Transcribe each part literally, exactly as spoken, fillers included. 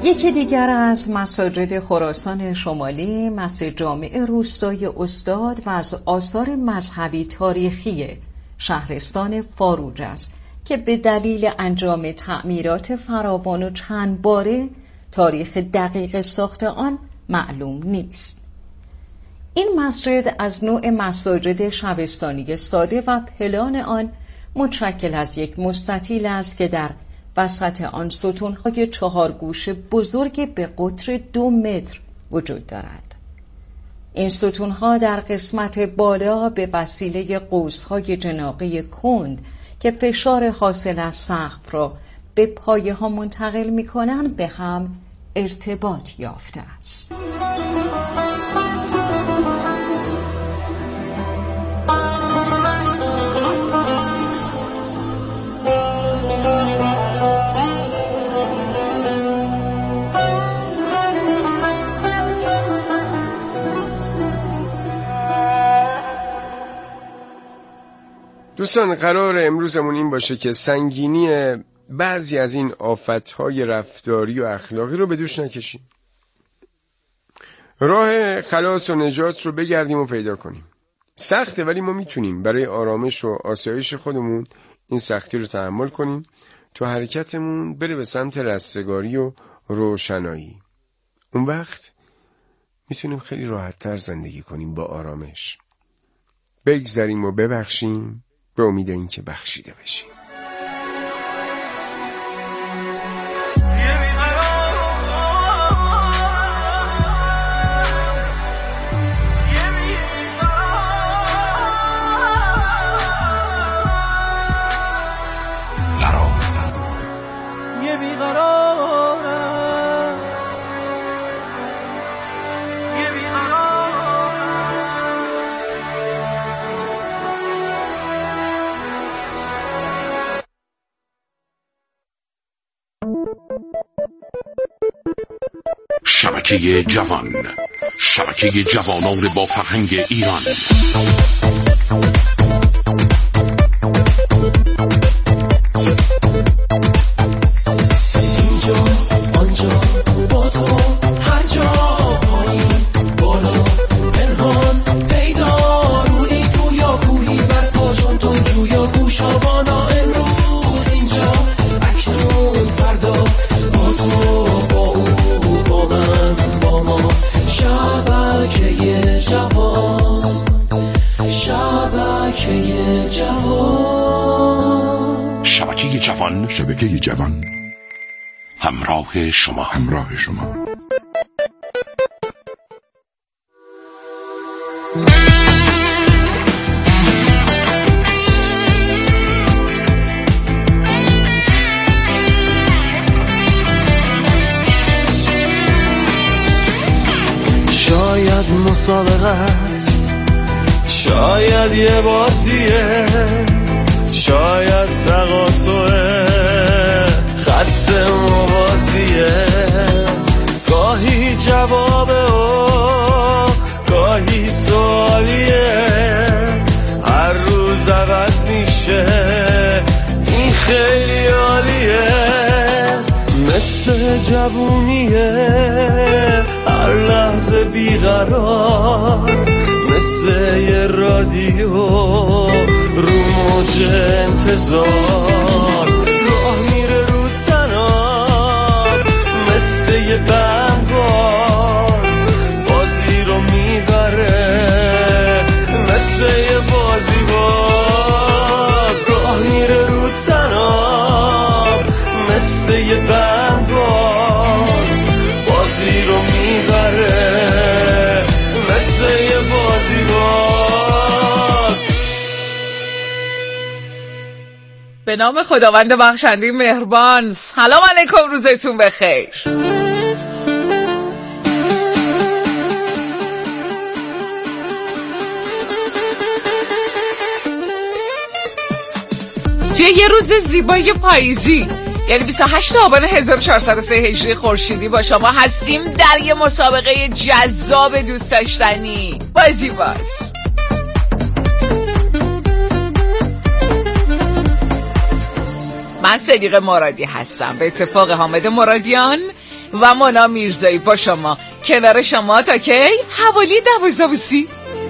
یکی دیگر از مساجد خراسان شمالی مسجد جامع روستای استاد و از آثار مذهبی تاریخی شهرستان فاروج است که به دلیل انجام تعمیرات فراوان و چند باره تاریخ دقیق ساخت آن معلوم نیست. این مسجد از نوع مساجد شبستانی ساده و پلان آن متشکل از یک مستطیل است که در وسط آن ستون‌های چهار گوش بزرگ به قطر دو متر وجود دارد. این ستون‌ها در قسمت بالا به وسیله قوس‌های جناغی کند که فشار حاصل از سقف را به پایه‌ها منتقل می‌کنند به هم ارتباط یافته است. دوستان، قرار امروزمون این باشه که سنگینی بعضی از این آفت‌های رفتاری و اخلاقی رو به دوش نکشیم. راه خلاص و نجات رو بگردیم و پیدا کنیم. سخته، ولی ما میتونیم برای آرامش و آسایش خودمون این سختی رو تحمل کنیم تا حرکتمون بره به سمت رستگاری و روشنایی. اون وقت میتونیم خیلی راحت‌تر زندگی کنیم با آرامش. بگذریم و ببخشیم به امید این که بخشیده بشیم. شبکه جوان، شبکه جوانان با فرهنگ ایران. اینجا آنجا با تو هر جا، پایین بالا پنهان پیدا، روی گویا کوهی برپا چون تو جویا گوشابانا. امروز اینجا اکنون فردا با تو با او با من با ما. شبکه جوان، شبکه جوان، شبکه جوان، شبکه جوان، همراه شما، همراه شما. شاید مسابقه است، شاید یه بازیه، شاید تقاطعه، خط موازیه. گاهی جوابه و گاهی سوالیه، هر روز عوض میشه، این خیلی عالیه. مثل جوونیه، هر لحظه بیقرار، مثل یه رادیو رو موج انتظار. راه میره رو تناب، مثل یه بندباز، بازی رو میبره، مثل یه بازی باز. راه میره رو تناب، مثل یه بندباز، بازی رو میبره، مثل یه بازی باز. به نام خداوند بخشنده مهربان. سلام علیکم، روزتون بخیر. توی یه روز زیبای پاییزی، یعنی بیست و هشتم آبان هزار و چهارصد و سه هجری خورشیدی، با شما هستیم در یه مسابقه جذاب دوست داشتنی بازی باز. من صدیق مرادی هستم. به اتفاق حامد مرادیان و مونا میرزایی با شما کنار شما تا کی؟ حوالی دوازده و سی.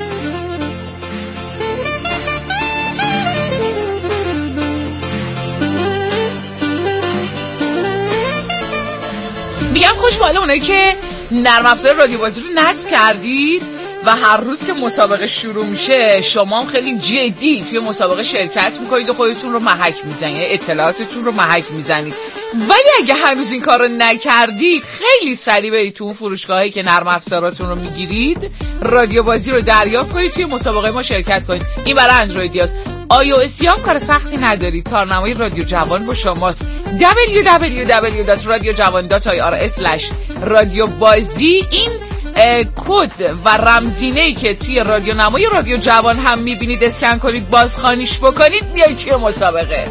بیام خوشحال اونایی که نرم افزار رادیو بازی رو نصب کردید و هر روز که مسابقه شروع میشه شما هم خیلی جدی توی مسابقه شرکت میکنید و خودتون رو محک میزنید، اطلاعاتتون رو محک میزنید. ولی اگه هنوز این کار رو نکردید خیلی سریع برید تو اون فروشگاهایی که نرم افزاراتون رو میگیرید رادیو بازی رو دریافت کنید، توی مسابقه ما شرکت کنید. این برای اندرویدیاست. آی او اس هم کار سختی ندارید. تارنمای رادیو جوان با شماست. دبلیو دبلیو دبلیو دات رادیو جوان دات آی آر اسلش رادیو بازی. این کد و رمزینه‌ای که توی رادیو نمای رادیو جوان هم میبینید اسکن کنید، بازخوانیش بکنید، بیایید توی مسابقه.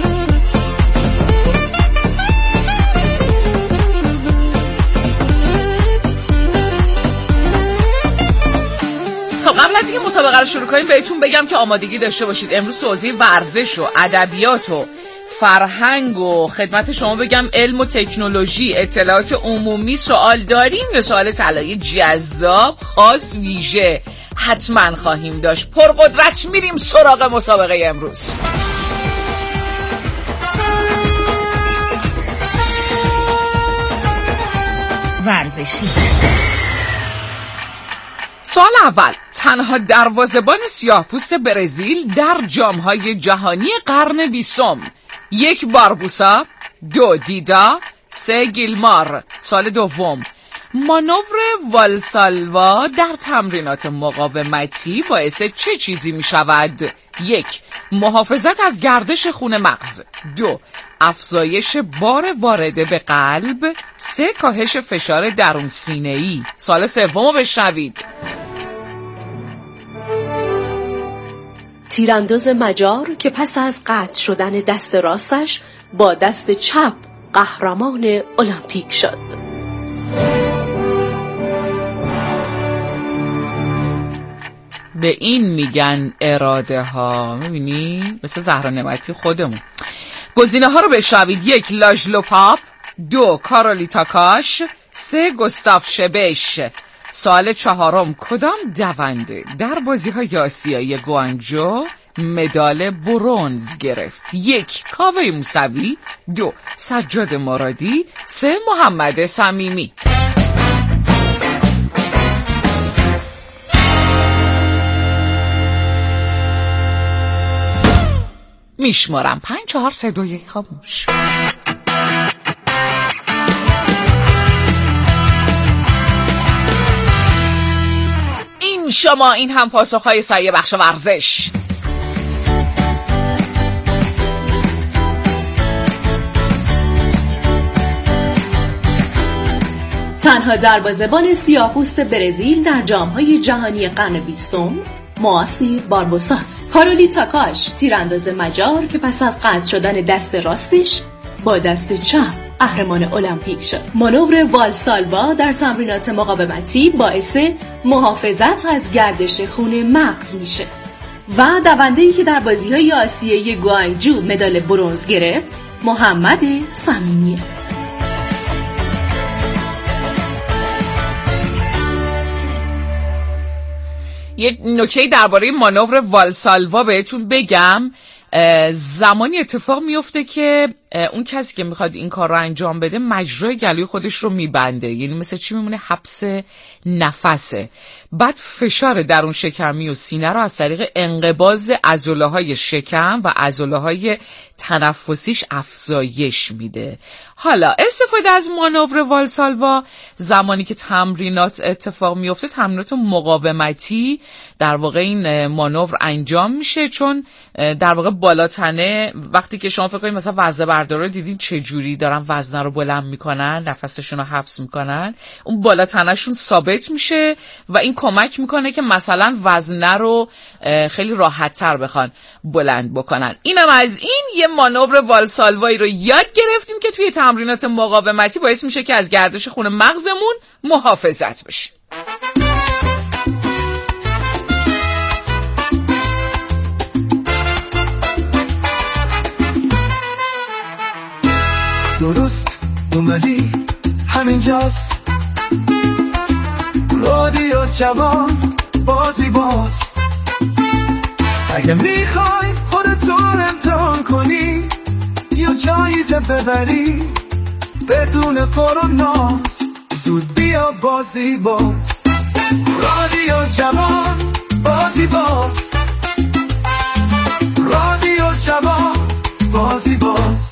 خب قبل از اینکه مسابقه رو شروع کنیم بهتون بگم که آمادگی داشته باشید. امروز توضیح ورزش و ادبیات و فرهنگ و خدمت شما بگم علم و تکنولوژی، اطلاعات عمومی سوال داریم یا سوال طلایی جذاب خاص ویژه حتما خواهیم داشت. پرقدرت میریم سراغ مسابقه امروز. ورزشی. سوال اول، تنها دروازه‌بان سیاه‌پوست برزیل در جام‌های جهانی قرن بیستم. یک باربوسا، دو دیدا، سه گیلمار. سوال دوم، مانور والسالوا در تمرینات مقاومتی باعث چه چیزی می شود؟ یک، محافظت از گردش خون مغز. دو، افزایش بار وارده به قلب. سه، کاهش فشار درون سینه‌ای. سوال سومو بشنوید. تیرانداز مجار که پس از قطع شدن دست راستش با دست چپ قهرمان المپیک شد. به این میگن اراده ها. میبینی؟ مثل زهرا نعمتی خودمون. گزینه ها رو بشنوید. یک، لاژلو پاپ. دو، کارولیتا کاش. سه، گستاف شبش. سوال چهارم، کدام دونده در بازی‌های آسیایی گوانجو مدال برنز گرفت؟ یک، کاوه موسوی. دو، سجاد مرادی. سه، محمد صمیمی. میشمارم پنج چهار سه دو یک. خاموش. این شما، این هم پاسخهای صحیح بخش ورزش. تنها دروازه‌بان سیاه‌پوست برزیل در جام‌های جهانی قرن بیستم مواسیر باربوسا است. کارولیتا کاش تیرانداز مجار که پس از قطع شدن دست راستش با دست چپ قهرمان المپیک شد. مانور والسالوا در تمرینات مقاومتی باعث محافظت از گردش خون مغز میشه. و دونده‌ای که در بازی‌های آسیایی گوانجو مدال برنز گرفت محمد صمیمی. یک نکته درباره مانور والسالوا بهتون بگم. زمانی اتفاق میفته که اون کسی که میخواد این کار رو انجام بده مجرای گلوی خودش رو میبنده، یعنی مثل چی میمونه؟ حبس نفسه. بعد فشار درون شکمی و سینه رو از طریق انقباض عضله‌های شکم و عضله‌های تنفسیش افزایش میده. حالا استفاده از مانور والسالوا زمانی که تمرینات اتفاق میفته، تمرینات مقاومتی، در واقع این مانور انجام میشه، چون در واقع بالاتنه وقتی که شما فکر کنید مثلا وزنه بردارا دیدین چه جوری دارن وزنه رو بلند میکنن، نفسشون رو حبس میکنن، اون بالاتنهشون ثابت میشه و این کمک میکنه که مثلا وزنه رو خیلی راحت تر بخوان بلند بکنن. اینم از این یه مانور والسالوایی رو یاد گرفتیم که توی تمرینات مقاومتی باعث میشه که از گردش خون مغزمون محافظت بشیم. درست اومدی همینجاست رادیو جوان بازی باز. اگه میخوای خودتو امتحان کنی یا جایزه ببری بدون پر و ناز، زود بیا بازی باز. رادیو جوان بازی باز، رادیو جوان بازی باز.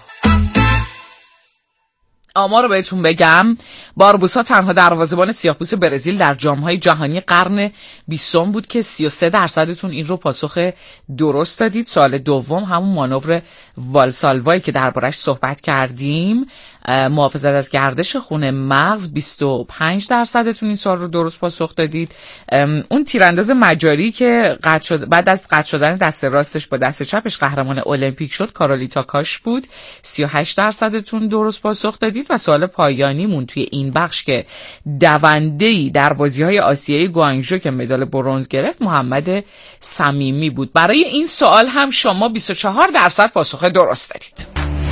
آمار رو بهتون بگم، باربوسا تنها دروازه‌بان سیاه‌پوست برزیل در جام‌های جهانی قرن بیستم بود که سی و سه درصدتون این رو پاسخ درست دادید. سوال دوم همون مانور والسالوایی که دربارش صحبت کردیم، محافظت از گردش خون مغز، بیست و پنج درصدتون این سوال رو درست پاسخ دادید. اون تیرانداز مجاری که قطع شد بعد از قطع شدن دست راستش با دست چپش قهرمان المپیک شد، کارولی تاکاش بود، سی و هشت درصدتون درست پاسخ دادید. و سوال پایانیمون توی این بخش که دونده‌ای در بازی‌های آسیایی گوانگژو که مدال برنز گرفت، محمد صمیمی بود. برای این سوال هم شما بیست و چهار درصد پاسخ درست دادید.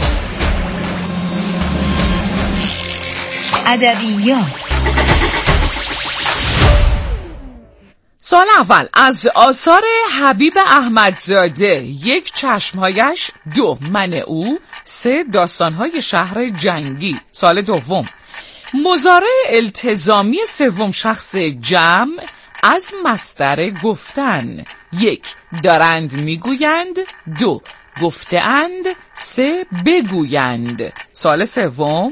ادبیات. سوال اول، از آثار حبیب احمدزاده: یک، چشمهایش، دو، من او، سه، داستانهای شهر جنگی. سوال دوم، مضارع التزامی سوم شخص جمع از مصدر گفتن: یک، دارند میگویند، دو، گفته‌اند، سه، بگویند. سوال سوم،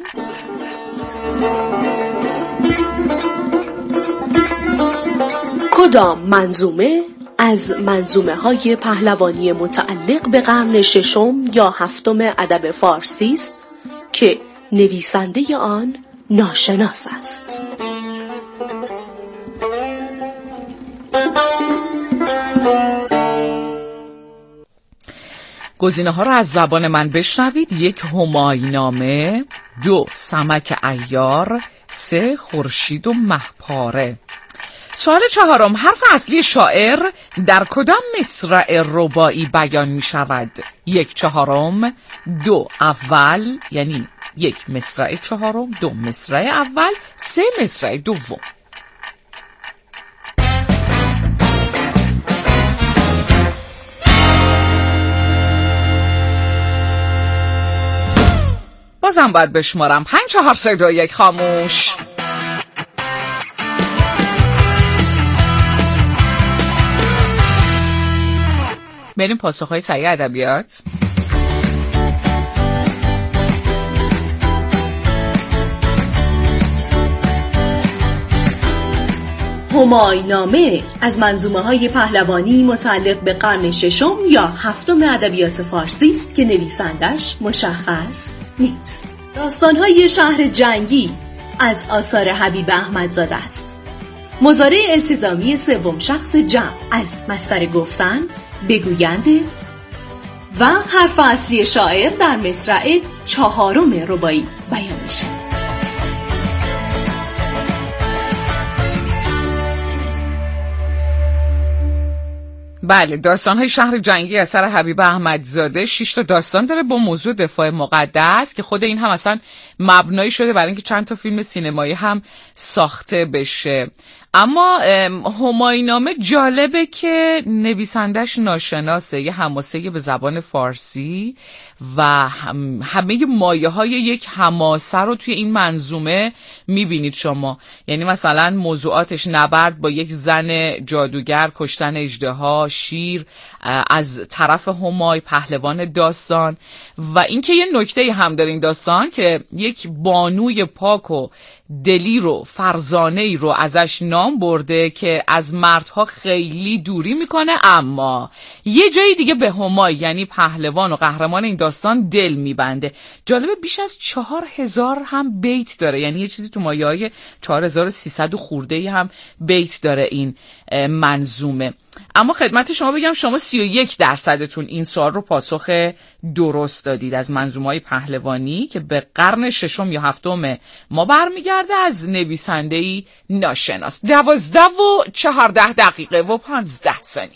کدام منظومه از منظومه های پهلوانی متعلق به قرن ششم یا هفتم ادب فارسی است که نویسنده آن ناشناس است؟ گزینه ها را از زبان من بشنوید: یک، هماینامه، دو، سمک عیار، سه، خورشید و مهپاره. سوال چهارم، حرف اصلی شاعر در کدام مصرع رباعی بیان می شود؟ یک، چهارم، دو، اول، یعنی یک مصرع چهارم، دو مصرع اول، سه مصرع دوم. بازم باید بشمارم: پنج، چهار، سه، دو، یک. خاموش. بریم پاسخهای سریع ادبیات. هماینامه از منظومه های پهلوانی متعلق به قرن ششم یا هفتم ادبیات فارسی است که نویسندش مشخص نیست. داستانهای شهر جنگی از آثار حبیب احمدزاده است. مضارع التزامی سوم شخص جمع از مصدر گفتن، بگوینده و حرف اصلی شاعر در مصرع چهارم رباعی بیان میشه. بله، داستان‌های شهر جنگی اثر حبیب احمدزاده شش تا داستان داره با موضوع دفاع مقدس که خود این هم اصلا مبنایی شده برای اینکه چند تا فیلم سینمایی هم ساخته بشه. اما هماینامه جالبه که نویسندش ناشناسه، یه حماسه به زبان فارسی و همه مایه های یک حماسه رو توی این منظومه میبینید شما. یعنی مثلا موضوعاتش نبرد با یک زن جادوگر، کشتن اژدها، شیر از طرف همای پهلوان داستان، و اینکه یه نکته هم داره این داستان که یک بانوی پاک و دلی رو، فرزانه‌ای رو ازش نام برده که از مردها خیلی دوری میکنه، اما یه جایی دیگه به همای یعنی پهلوان و قهرمان این داستان دل میبنده. جالبه بیش از چهار هزار هم بیت داره، یعنی یه چیزی تو مایه های چهار هزار و سیصد خورده هم بیت داره این منظومه. اما خدمت شما بگم شما سی و یک درصدتون این سوال رو پاسخ درست دادید. از منظومه‌های پهلوانی که به قرن ششم یا هفتم ما برمیگرده از نویسنده‌ای ناشناس. دوازده و چهارده دقیقه و پانزده ثانیه.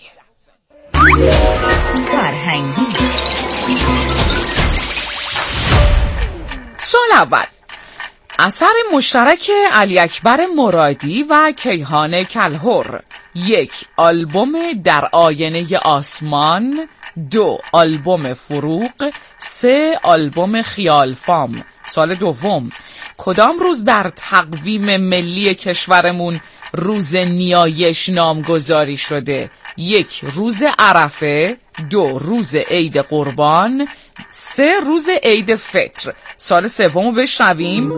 فرهنگی. سوال اول، اثر مشترک علی اکبر مرادی و کیهان کلهر. یک، آلبوم در آینه آسمان. دو، آلبوم فروغ. سه، آلبوم خیال فام. سال دوم، کدام روز در تقویم ملی کشورمون روز نیایش نامگذاری شده؟ یک، روز عرفه. دو، روز عید قربان. سه، روز عید فطر. سال سومو بشنویم.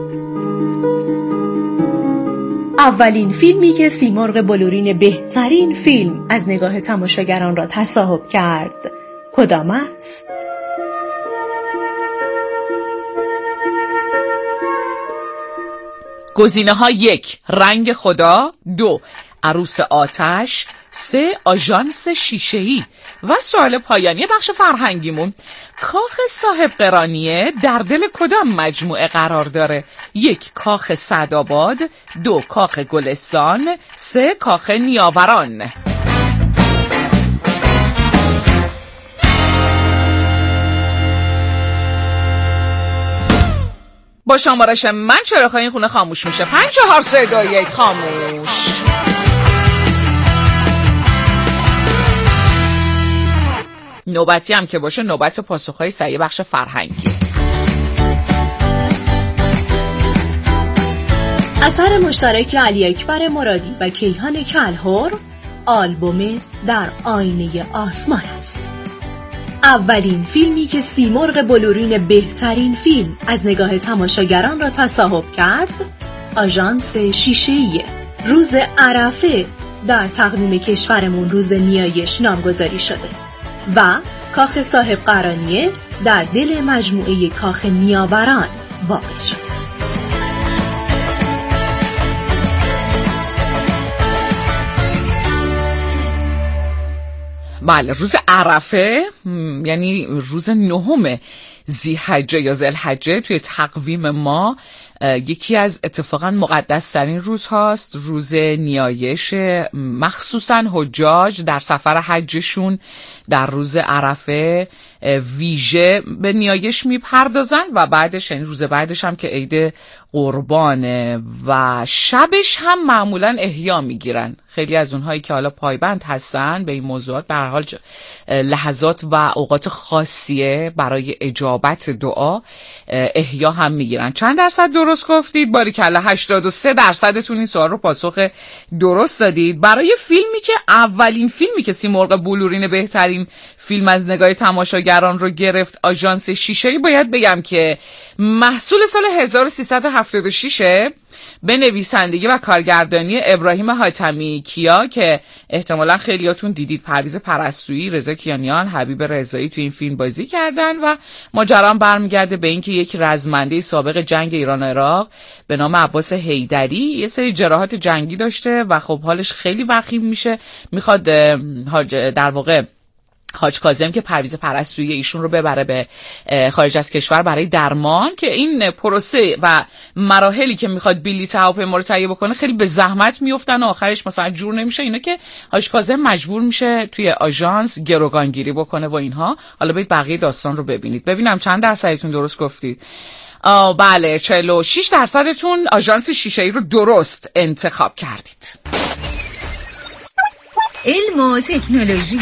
اولین فیلمی که سیمرغ بلورین بهترین فیلم از نگاه تماشاگران را تصاحب کرد کدام است؟ گزینه ها: یک، رنگ خدا. دو، عروس آتش. سه، آژانس شیشه‌ای. و سوال پایانی بخش فرهنگیمون، کاخ صاحب قرانیه در دل کدام مجموعه قرار داره؟ یک، کاخ سعدآباد. دو، کاخ گلستان. سه، کاخ نیاوران. با شمارش من چراغ‌های این خونه خاموش میشه. پنج چهار سه دو یک خاموش. نوبتی هم که باشه نوبت پاسخهای سریع بخش فرهنگی. اثر مشترک علی اکبر مرادی و کیهان کلهر، آلبوم در آینه آسمان است. اولین فیلمی که سیمرغ بلورین بهترین فیلم از نگاه تماشاگران را تصاحب کرد، آژانس شیشه‌ای. روز عرفه در تقویم کشورمون روز نیایش نامگذاری شده و کاخ صاحب قرانیه در دل مجموعه کاخ نیاوران واقع شده. بله، روز عرفه یعنی روز نهم ذی‌حجه یا ذوالحجه توی تقویم ما یکی از اتفاقا مقدس ترین روز هاست. روز نیایش مخصوصا حجاج در سفر حجشون در روز عرفه ویژه به نیایش میپردازن و بعدش یعنی روز بعدش هم که عید قربانه و شبش هم معمولا احیا میگیرن. خیلی از اونهایی که حالا پایبند هستن به این موضوعات به هر حال لحظات و اوقات خاصیه برای اجابت دعا احیا هم میگیرن. چند درصد درست گفتید؟ باریکلا، هشتاد و سه درصدتون این سوال رو پاسخ درست دادید. برای فیلمی که اولین فیلمی که سیمرغ بلورین بهترین فیلم از نگاه تماشاگران رو گرفت، آژانس شیشه‌ای، باید بگم که محصول سال هزار و سیصد و هفتاد و شش به نویسندگی و کارگردانی ابراهیم حاتمی کیا که احتمالا خیلیاتون دیدید. پرویز پرستویی، رضا کیانیان، حبیب رضایی تو این فیلم بازی کردن و ماجرا برمیگرده به اینکه یک رزمنده سابق جنگ ایران و عراق به نام عباس حیدری یه سری جراحات جنگی داشته و خب حالش خیلی وخیم میشه، میخواد در واقع حاج کاظم که پرویز پرستویی ایشون رو ببره به خارج از کشور برای درمان، که این پروسه و مراحلی که میخواد بلیط هواپیما رو تهیه بکنه خیلی به زحمت میافتن و آخرش مثلا جور نمیشه. اینا که حاج کاظم مجبور میشه توی آژانس گروگانگیری بکنه و اینها. حالا برید بقیه داستان رو ببینید. ببینم چند درصدتون درست گفتید. آه بله، چهل و شش درصدتون آژانس شیشه‌ای رو درست انتخاب کردید. علم و تکنولوژی.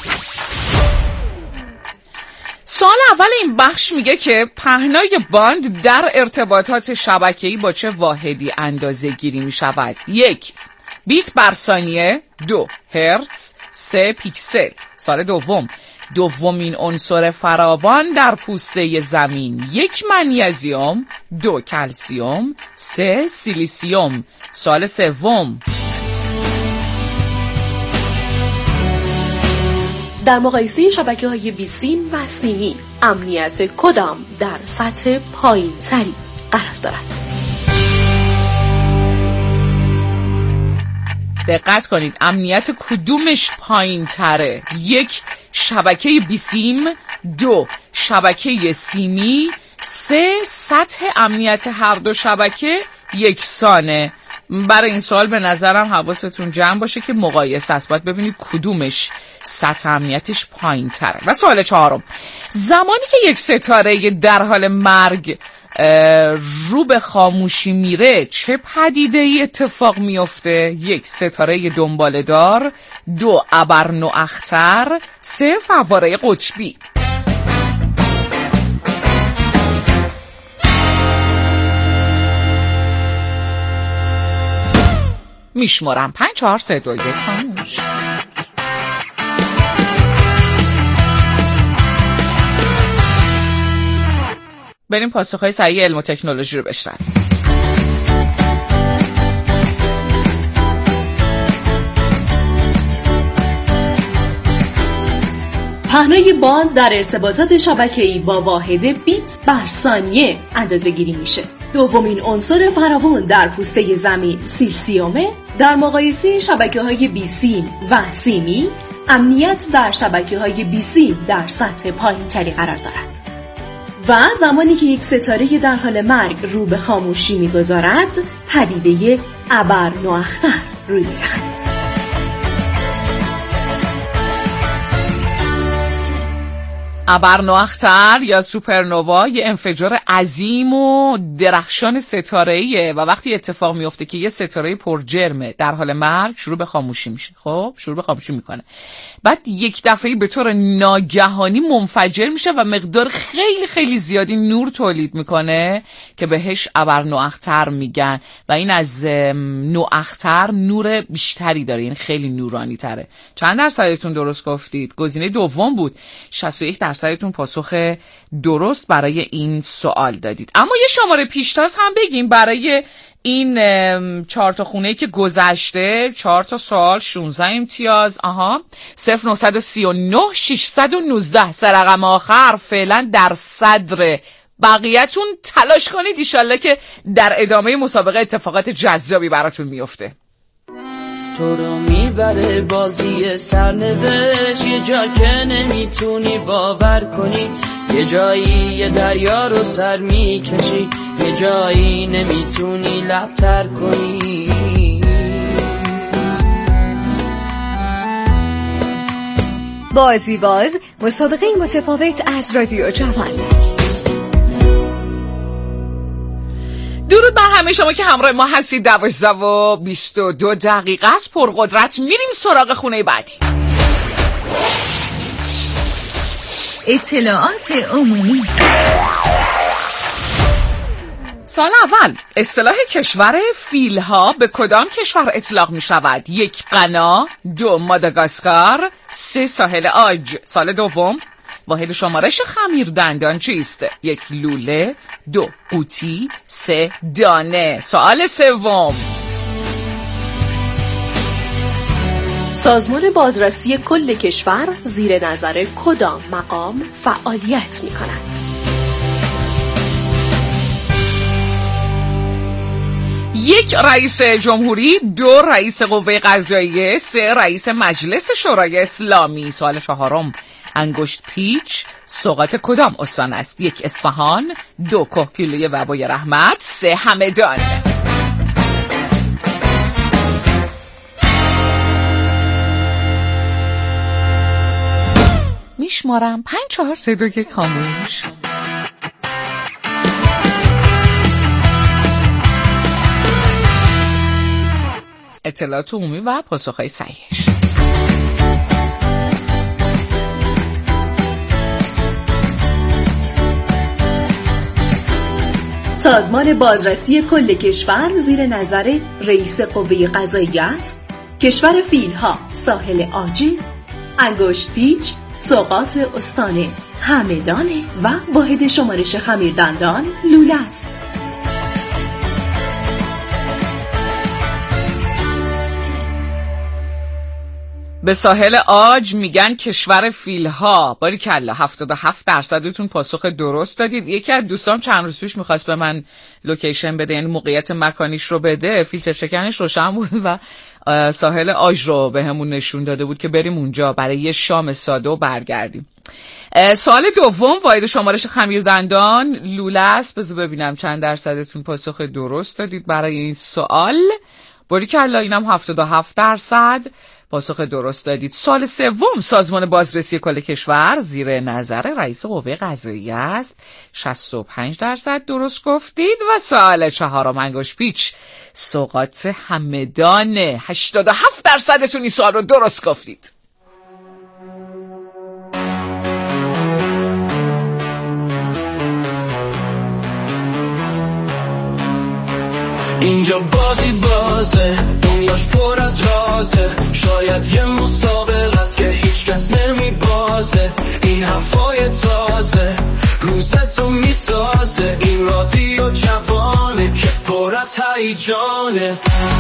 سوال اول این بخش میگه که پهنای باند در ارتباطات شبکه‌ای با چه واحدی اندازه گیری میشود؟ یک، بیت بر ثانیه. دو، هرتز. سه، پیکسل. سال دوم، دومین عنصر فراوان در پوسته زمین. یک، منیزیم. دو، کلسیم. سه، سیلیسیوم. سال سوم، در مقایسه شبکه‌های بیسیم و سیمی امنیت کدام در سطح پایین تری قرار دارد؟ دقت کنید، امنیت کدومش پایین تره؟ یک، شبکه بیسیم. دو، شبکه سیمی. سه، سطح امنیت هر دو شبکه یکسانه. برای این سوال به نظرم حواستون جمع باشه که مقایسه است، باید ببینید کدومش سطح امنیتش پایین تره. و سوال چهارم، زمانی که یک ستاره در حال مرگ رو به خاموشی میره چه پدیده ای اتفاق میفته؟ یک، ستاره دنباله‌دار. دو، ابرنواختر. سه، فواره قطبی. میشمارم پنج چهار سه دو یک خاموش. بریم پاسخهای صحیح علم و تکنولوژی رو بشنویم. پهنای باند در ارتباطات شبکه‌ای با واحد بیت بر ثانیه اندازه‌گیری میشه. دومین عنصر فراوان در پوسته زمین سیلیسیومه. در مقایسه شبکه‌های بیسیم و سیمی، امنیت در شبکه‌های بیسیم در سطح پایین‌تری قرار دارد. و زمانی که یک ستاره در حال مرگ رو به خاموشی می‌گذارد، پدیده ابرنواختر روی می‌دهد. ابرنواختر یا سوپرنوا یه انفجار عظیم و درخشان ستاره‌ایه و وقتی اتفاق میفته که یه ستاره پرجرمه در حال مرگ شروع به خاموشی میشه. خب شروع به خاموشی میکنه، بعد یک دفعه به طور ناگهانی منفجر میشه و مقدار خیلی خیلی زیادی نور تولید میکنه که بهش ابرنواختر میگن و این از نواختر نور بیشتری داره، یعنی خیلی نورانی تره. چند درصدتون درست گفتید؟ گزینه دوم بود. شصت و یک درصد درصدتون پاسخ درست برای این سوال دادید. اما یه شماره پیشتاز هم بگیم برای این چهار تا خونه‌ای که گذشته. چهار تا سوال، شانزده امتیاز. آها، صفر نه سه نه ششصد و نوزده سه رقم آخر فعلا در صدر. بقیه‌تون تلاش کنید ایشالله که در ادامه مسابقه اتفاقات جذابی براتون میفته. تو رو میبره بازی سرنوشت، یه جا که نمیتونی باور کنی، یه جایی یه دریا رو سر میکشی، یه جایی نمیتونی لبتر کنی. بازی باز، مسابقه متفاوت از رادیو جوان. درود بر همه شما که همراه ما هستید. دوازده و بیست و دو دقیقه است. پرقدرت میریم سراغ خونه بعدی. اطلاعات عمومی. سال اول، اصطلاح کشور فیلها به کدام کشور اطلاق می شود؟ یک، غنا. دو، ماداگاسکار. سه، ساحل آج. سال دوم، واحد شمارش خمیر دندان چیست؟ یک، لوله. دو، قوطی. سه، دانه. سوال سوم، سازمان بازرسی کل کشور زیر نظر کدام مقام فعالیت می کند؟ یک، رئیس جمهوری. دو، رئیس قوه قضاییه. سه، رئیس مجلس شورای اسلامی. سوال چهارم، انگشت پیچ سوغات کدام استان است؟ یک، اصفهان. دو، کهگیلوی بابای رحمت. سه، همدان. میشمارم پنج چهار سه دو یک خاموش. اطلاعات عمومی و پاسخهای صحیحش. سازمان بازرسی کل کشور زیر نظر رئیس قوه قضاییه است. کشور فیلها ساحل آجی، انگشت پیچ سوغات استان همدان و واحد شمارش خمیردندان لوله است. به ساحل آج میگن کشور فیلها. باریکلا، هفتاد و هفت درصدتون پاسخ درست دادید. یکی از دوستام چند روز پیش میخواست به من لوکیشن بده، یعنی موقعیت مکانیش رو بده، فیلتر شکنش روشن بود و ساحل آج رو به همون نشون داده بود که بریم اونجا برای یه شام ساده و برگردیم. سوال دوم، واحد شمارش خمیردندان لوله است. بذار ببینم چند درصدتون پاسخ درست دادید برای این سوال. باریکلا، اینم هفتاد و هفت درصد پاسخ درست دادید. سوال سوم، سازمان بازرسی کل کشور زیر نظر رئیس قوه قضاییه است. شصت و پنج درصد درست گفتید. و سوال چهارم، انگشت پیچ، سوغات همدانه. هشتاد و هفت درصدتون این سوال رو درست گفتید. اینجا بازی بازه، دنیاش پر از رازه، شاید یه مسابقه است که هیچ کس نمی بازه. این حرفای تازه روزتو می سازه، این رادیو جوانه که پر از هیجانه.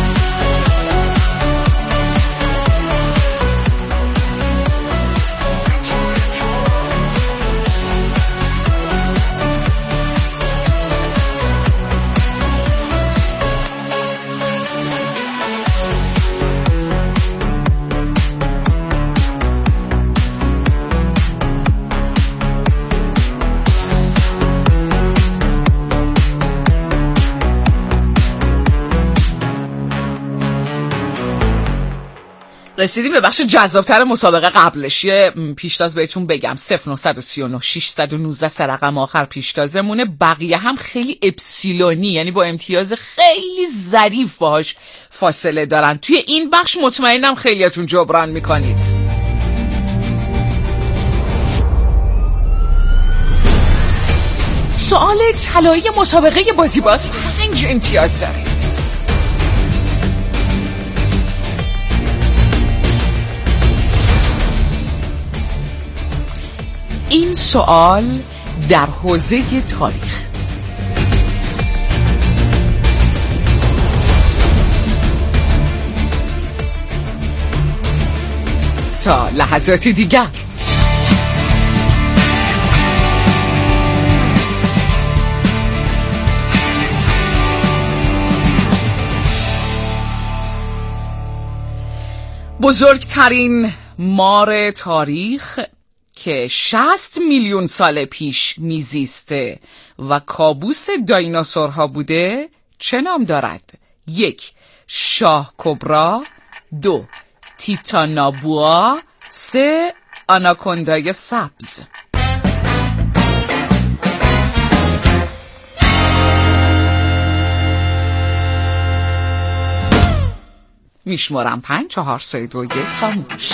رسیدیم به بخش جذابتر مسابقه. قبلش یه پیشتاز بهتون بگم. صفر نه سه نه شش یک نه سه رقم آخر پیشتازمونه. بقیه هم خیلی اپسیلونی، یعنی با امتیاز خیلی ظریف باهاش فاصله دارن. توی این بخش مطمئنم خیلیاتون جبران میکنید. سوال طلایی مسابقه بازی باز پنج امتیاز داره. این سوال در حوزه تاریخ. تا لحظات دیگر. بزرگترین مار تاریخ که شصت میلیون سال پیش میزیسته و کابوس دایناسورها بوده چه نام دارد؟ یک، شاه کبرا. دو، تیتانابوا. سه، آناکوندای سبز. میشمارم پنج، چهار، سه، دو، یک، خاموش.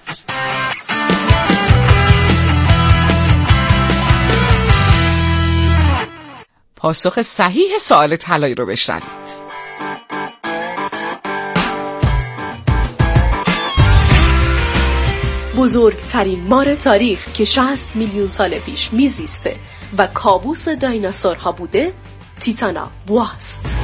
پاسخ صحیح سوال طلایی رو بشنوید. بزرگترین مار تاریخ که شصت میلیون سال پیش میزیسته و کابوس دایناسورها بوده تیتانابوا است.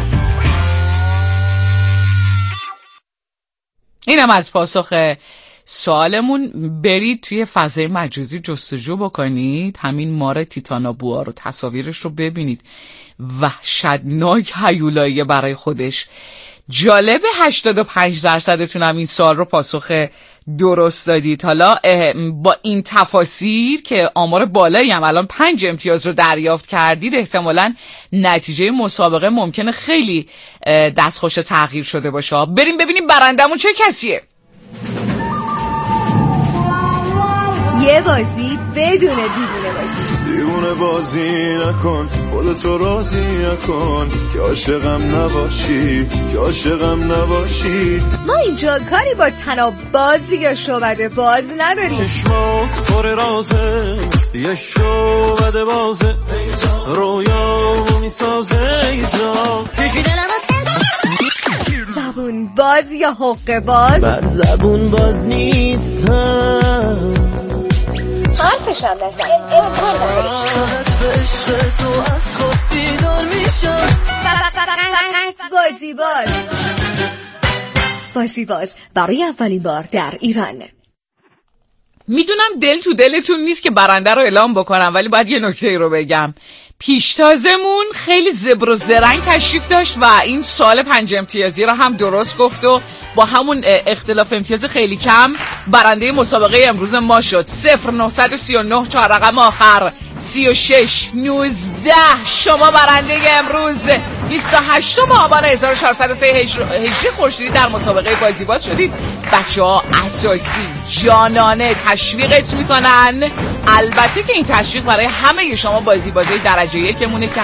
اینم از پاسخ سوالمون. برید توی فضای مجازی جستجو بکنید، همین مار تیتانابوا رو، تصاویرش رو ببینید. وحشتناک هیولایی برای خودش. جالب، هشتاد و پنج درصدتون هم این سوال رو پاسخ درست دادید. حالا با این تفاسیر که آمار بالایی هم الان پنج امتیاز رو دریافت کردید، احتمالاً نتیجه مسابقه ممکنه خیلی دستخوش تغییر شده باشه. بریم ببینیم برندمون چه کسیه. یه بازی بدون دیوونه بازی. دیوونه بازی نکن، خودتو راضی نکن، که عاشقم نباشی، که عاشقم نباشی. ما اینجا کاری با تناب بازی یا شعبده باز نداریم. چشما پر رازه، یه شعبده بازه، رویامو میسازه ایجا. زبون باز یا حقه باز؟ بر زبون باز نیستم، حرفشم نزن. امکان نداری. به عشق تو از خود بیدار میشم. فقط بازی باز. بازی باز برای اولین بار در ایران. میدونم دل تو دلتون نیست که برنده رو اعلام بکنم، ولی باید یه نکته رو بگم. پیشتازمون خیلی زبر و زرنگ تشریف داشت و این سوال پنج امتیازی رو هم درست گفت و با همون اختلاف امتیاز خیلی کم برنده مسابقه امروز ما شد. صفر نه سه نه چهار رقم آخر سی و شش نوزده. شما برنده امروز بیست و هشتم آبان هزار و چهارصد و سه هجری خورشیدی در مسابقه بازیباز شدید. بچه‌ها اساسی جانانه تشویقت میکنن. البته که این تشویق برای همه شما بازیبازای درجه یکمونه که